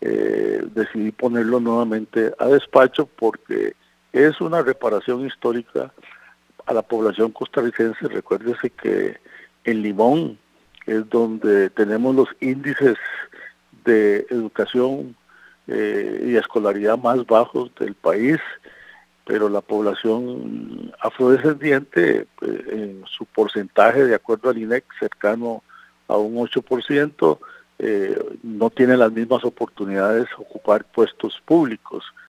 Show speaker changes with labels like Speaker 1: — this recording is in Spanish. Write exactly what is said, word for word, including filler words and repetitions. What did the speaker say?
Speaker 1: eh, decidí ponerlo nuevamente a despacho porque es una reparación histórica a la población costarricense. Recuérdese que en Limón es donde tenemos los índices de educación eh, y escolaridad más bajos del país, pero la población afrodescendiente, eh, en su porcentaje, de acuerdo al I N E C, cercano a un ocho por ciento, eh, no tiene las mismas oportunidades de ocupar puestos públicos.